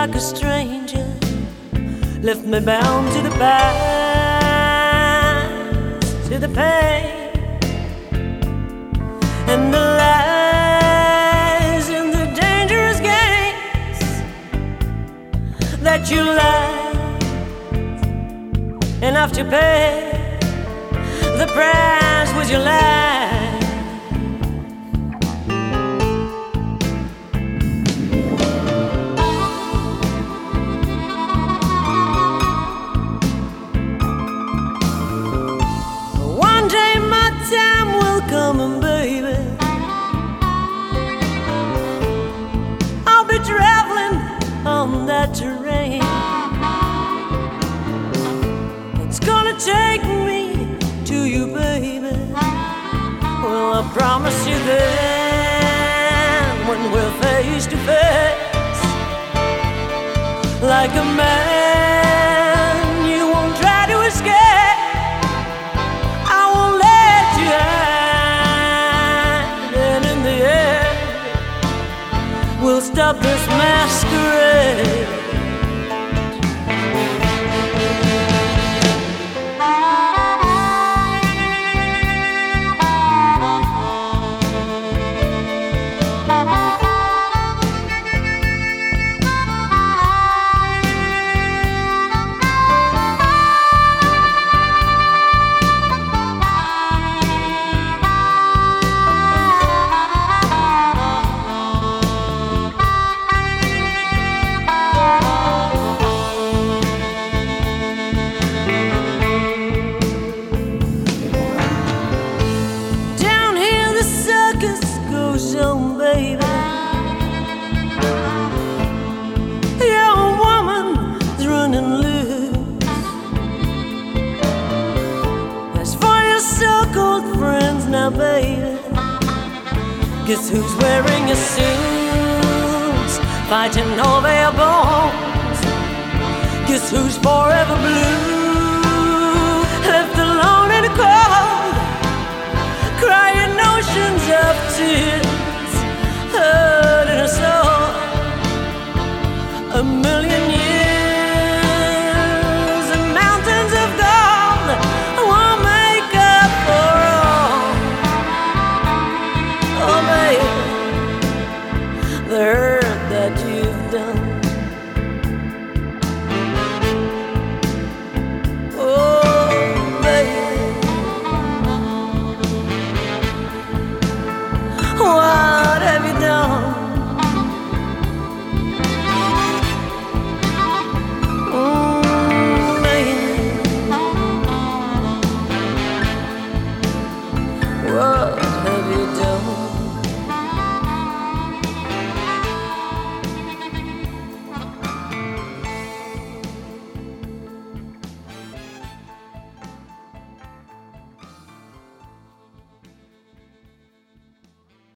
like a stranger, left me bound to the past, to the pain and the lies and the dangerous games that you lied enough to pay. The price was your life. One day my time will come, and baby, I'll be traveling on that terrain. It's gonna take me to you, baby. Well, I promise you then, when we're face to face, like a man, you won't try to escape. I won't let you hide, and in the end, we'll stop this masquerade. On, baby, your woman's running loose. As for your so-called friends now, baby, guess who's wearing a suit, fighting over your bones? Guess who's forever blue, left alone in the cold, crying oceans of tears, hurt in a soul. A million years and mountains of gold won't make up for all. Oh, baby, the hurt that you've done.